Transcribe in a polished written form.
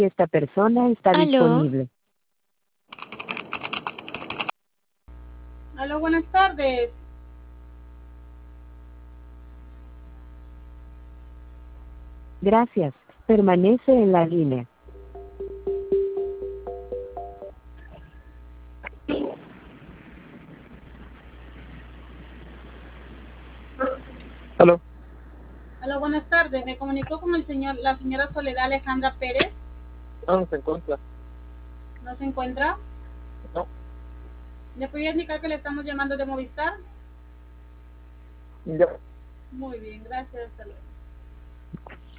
Esta persona está Aló, disponible. Aló, buenas tardes. Gracias. Permanece en la línea. Aló, Aló, buenas tardes. Me comunicó con la señora Soledad Alejandra Pérez. ¿dónde se encuentra? ¿No se encuentra? No, ¿Le podría indicar que le estamos llamando de Movistar? ya. Muy bien, gracias. Hasta luego.